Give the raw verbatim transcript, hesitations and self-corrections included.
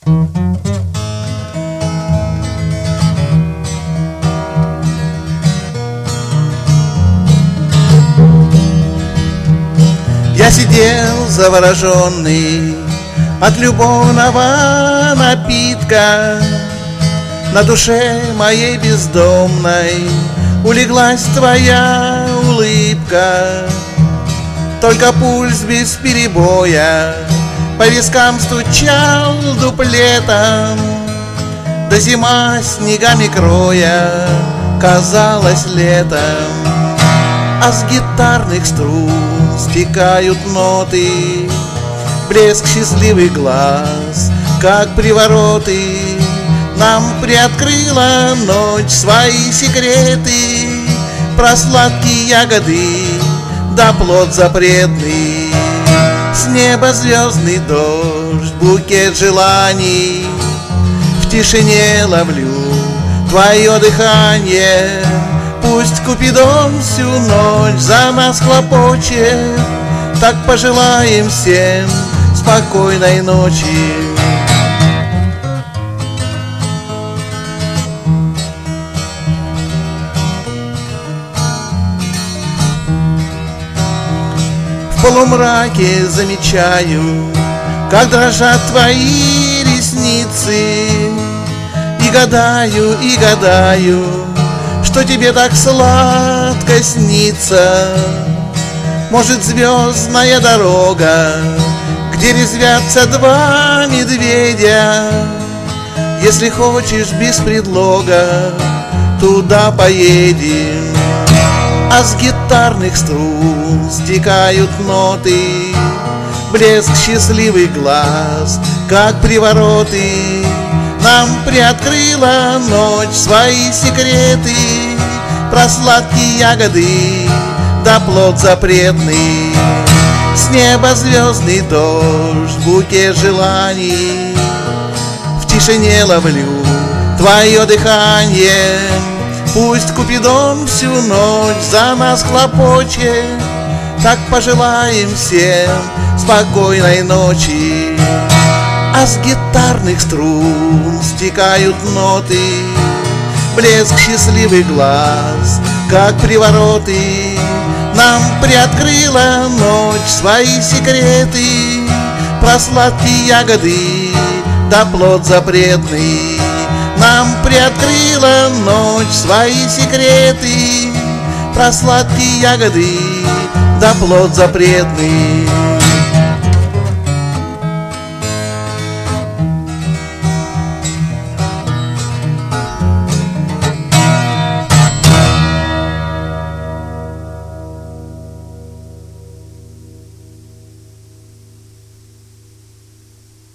Я сидел завороженный от любовного напитка. На душе моей бездомной улеглась твоя улыбка. Только пульс без перебоя по вискам стучал дуплетом, да зима снегами кроя казалась летом. А с гитарных струн стекают ноты, блеск счастливых глаз, как привороты. Нам приоткрыла ночь свои секреты, про сладкие ягоды да плод запретный. С неба звездный дождь, букет желаний, в тишине ловлю твое дыхание. Пусть Купидон всю ночь за нас хлопочет, так пожелаем всем спокойной ночи. В полумраке замечаю, как дрожат твои ресницы, и гадаю, и гадаю, что тебе так сладко снится. Может, звездная дорога, где резвятся два медведя. Если хочешь без предлога, туда поедем. А с гитарных струн стекают ноты, блеск счастливых глаз, как привороты. Нам приоткрыла ночь свои секреты, про сладкие ягоды да плод запретный. С неба звездный дождь, букет желаний, в тишине ловлю твое дыхание. Пусть Купидон всю ночь за нас хлопочет, так пожелаем всем спокойной ночи. А с гитарных струн стекают ноты, блеск счастливых глаз, как привороты. Нам приоткрыла ночь свои секреты, про сладкие ягоды да плод запретный. Нам приоткрыла ночь свои секреты, про сладкие ягоды да плод запретный.